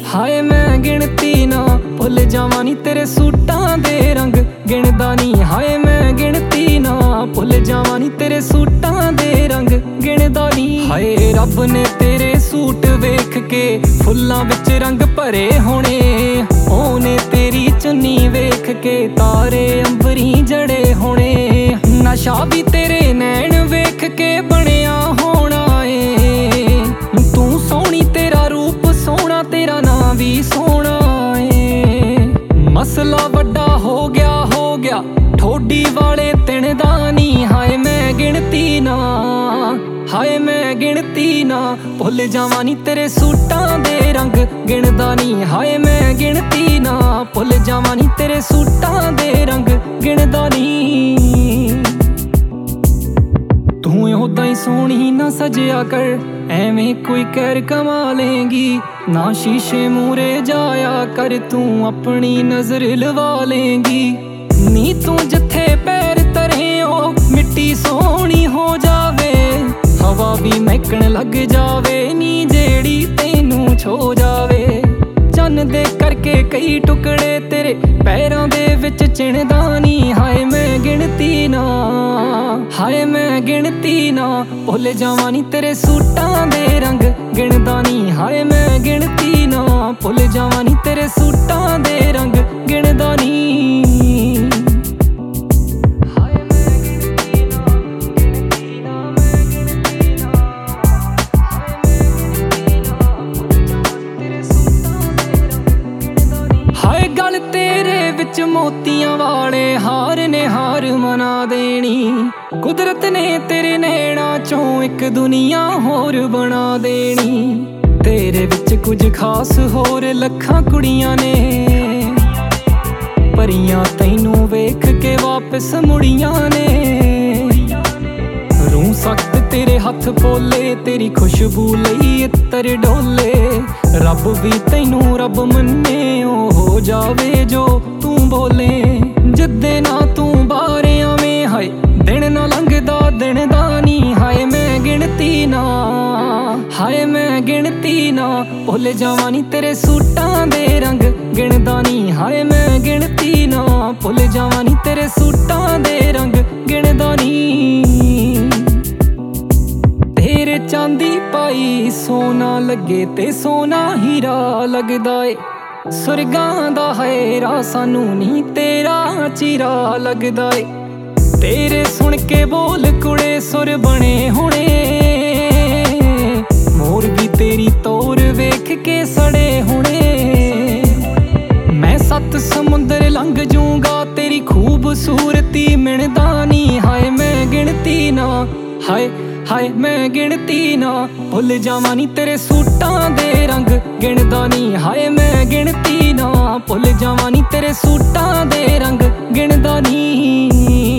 ਹਾਏ ਮੈਂ ਗਿਣਤੀ ਨਾ ਭੁੱਲ ਜਾਵਾਂ ਨੀ ਤੇਰੇ ਸੂਟਾਂ ਦੇ ਰੰਗ ਗਿਣਦਾ ਨੀ। ਹਾਏ ਮੈਂ ਗਿਣਤੀ ਨਾ ਭੁੱਲ ਜਾਵਾਂ ਨੀ ਤੇਰੇ ਸੂਟਾਂ ਦੇ ਰੰਗ ਗਿਣਦਾ ਨੀ। ਹਾਏ ਰੱਬ ਨੇ ਤੇਰੇ ਸੂਟ ਵੇਖ ਕੇ ਫੁੱਲਾਂ ਵਿੱਚ ਰੰਗ ਭਰੇ ਹੋਣੇ, ਉਹਨੇ ਤੇਰੀ ਚੁੰਨੀ ਵੇਖ ਕੇ ਤਾਰੇ ਅੰਬਰੀਂ ਜੜੇ ਹੋਣੇ। ਨਸ਼ਾ ਵੀ ਤੇਰੇ ਨੈਣ ਵੇਖ ਕੇ ਬਣਿਆ ਹੋਣਾ ਏ, ਤੂੰ ਸੋਹਣੀ ਤੇਰਾ ਰੂਪ ਸੋਹਣਾ ਤੇਰਾ ਨਾਂ ਵੀ ਸੋਹਣਾ ਏ। ਮਸਲਾ ਵੱਡਾ ਹੋ ਗਿਆ ਠੋਡੀ ਵਾਲੇ ਤਿਣ ਦਾ ਨੀ। ਹਾਏ ਮੈਂ ਗਿਣਤੀ ਨਾ, ਹਾਏ ਮੈਂ ਗਿਣਤੀ ਨਾ ਭੁੱਲ ਜਾਵਾਂ ਨੀ ਤੇਰੇ ਸੂਟਾਂ ਦੇ ਰੰਗ ਗਿਣਦਾ ਨੀ। ਹਾਏ ਮੈਂ ਗਿਣਤੀ ਨਾ ਭੁੱਲ ਜਾਵਾਂ ਨੀ ਤੇਰੇ ਸੂਟਾਂ ਦੇ ਰੰਗ ਗਿਣਦਾ ਨੀ। ਤੂੰ ਓਦਾਂ ਹੀ ਸੋਹਣੀ ਨਾ ਸਜਿਆ ਕਰ, ਐਵੇਂ ਕੋਈ ਕਹਿਰ ਕਮਾ ਲੇਂਗੀ ਨਾ। ਸ਼ੀਸ਼ੇ ਮੂਰੇ ਜਾਇਆ ਕਰ, ਤੂੰ ਆਪਣੀ ਨਜ਼ਰ ਲਵਾ ਲੇਂਗੀ ਨੀ। ਤੂੰ ਜਿੱਥੇ ਪੈਰ ਧਰੇ ਓ ਮਿੱਟੀ ਸੋਹਣੀ ਹੋ ਜਾਵੇ, ਹਵਾ ਵੀ ਮਹਿਕਣ ਲੱਗ ਜਾਵੇ ਨੀ ਜਿਹੜੀ ਤੈਨੂੰ ਛੋ ਜਾਵੇ। ਚੰਨ ਦੇ ਕਰਕੇ ਕਈ ਟੁਕੜੇ ਤੇਰੇ ਪੈਰਾਂ ਦੇ ਵਿੱਚ ਚਿਣਦਾ ਨੀ। ਹਾਏ ਮੈਂ ਗਿਣਤੀ ਨਾ, ਹਾਏ ਮੈਂ ਗਿਣਤੀ ਨਾ ਭੁੱਲ ਜਾਵਾਂ ਨੀ ਤੇਰੇ ਸੂਟਾਂ ਦੇ ਰੰਗ ਗਿਣਦਾ ਨੀ। ਹਾਏ ਮੈਂ ਗਿਣਤੀ ਨਾ ਭੁੱਲ ਜਾਵਾਂ ਨੀ ਤੇਰੇ ਸੂਟਾਂ ਦੇ ਰੰਗ ਗਿਣਦਾ ਨੀ। ਹਾਏ ਗਲ ਤੇਰੇ ਵਿੱਚ ਮੋਤੀਆਂ ਵਾਲੇ ਹਾਰ ਨੇ ਹਾਰ ਮਨਾ ਦੇਣੀ, ਕੁਦਰਤ ਨੇ ਤੇਰੇ ਨੈਣਾਂ ਚੋਂ ਇੱਕ ਦੁਨੀਆ ਹੋਰ ਬਣਾ ਦੇਣੀ। ਤੇਰੇ ਵਿੱਚ ਕੁਝ ਖਾਸ ਹੋਰ ਲੱਖਾਂ ਕੁੜੀਆਂ ਨੇ, ਪਰੀਆਂ ਤੈਨੂੰ ਵੇਖ ਕੇ ਵਾਪਸ ਮੁੜੀਆਂ ਨੇ। ਰੂਹ ਸਖਤ ਤੇਰੇ ਹੱਥ ਪੋਲੇ, ਤੇਰੀ ਖੁਸ਼ਬੂ ਲਈ ਇੱਤਰ ਡੋਲੇ। ਰੱਬ ਵੀ ਤੈਨੂੰ ਰੱਬ ਮੰਨੇ, ਉਹ ਹੋ ਜਾਵੇ ਜੋ ਤੂੰ ਬੋਲੇ। ਜਿੱਦੇ ਨਾ ਤੂੰ ਬਾਹਰ ਆਵੇਂ ਹਾਏ ਦਿਨ ਨਾ ਲੰਘਦਾ ਦਿਨ ਦਾ ਨੀ। ਹਾਏ ਮੈਂ ਗਿਣਤੀ ਨਾ, ਹਾਏ ਮੈਂ ਗਿਣਤੀ ਨਾ ਭੁੱਲ ਜਾਵਾਂ ਨੀ ਤੇਰੇ ਸੂਟਾਂ ਦੇ ਰੰਗ ਗਿਣਦਾ ਨੀ। ਹਾਏ ਮੈਂ ਗਿਣਤੀ ਨਾ ਭੁੱਲ ਜਾਵਾਂ ਨੀ ਤੇਰੇ ਸੂਟਾਂ ਦੇ ਰੰਗ ਗਿਣਦਾ ਨੀ। ਤੇਰੇ ਚਾਂਦੀ ਪਾਈ ਸੋਨਾ ਲੱਗੇ ਤੇ ਸੋਨਾ ਹੀਰਾ ਲੱਗਦਾ ਏ, ਸੁਰਗਾਂ ਦਾ ਹੈਰਾ ਸਾਨੂੰ ਨੀ ਤੇਰਾ ਚੀਰਾ ਲੱਗਦਾ ਏ। ਤੇਰੇ ਸੁਣ ਕੇ ਬੋਲ ਕੁੜੇ ਸੁਰ ਬਣੇ ਹੋਣੇ, ਮੋਰ ਵੀ ਤੇਰੀ ਤੋਰ ਵੇਖ ਕੇ ਸੜੇ ਹੋਣੇ। ਮੈਂ 7 ਸਮੁੰਦਰ ਲੰਘ ਜੂੰਗਾ ਤੇਰੀ ਖੂਬਸੂਰਤੀ ਮਿਣਦਾ ਨੀ। ਹਾਏ ਮੈਂ ਗਿਣਤੀ ਨਾ, ਹਾਏ ਹਾਏ ਮੈਂ ਗਿਣਤੀ ਨਾ ਭੁੱਲ ਜਾਵਾਂ ਨੀ ਤੇਰੇ ਸੂਟਾਂ ਦੇ ਰੰਗ ਗਿਣਦਾ ਨੀ। ਹਾਏ ਮੈਂ ਗਿਣਤੀ ਨਾ ਭੁੱਲ ਜਾਵਾਂ ਨੀ ਤੇਰੇ ਸੂਟਾਂ ਦੇ ਰੰਗ ਗਿਣਦਾ ਨੀ।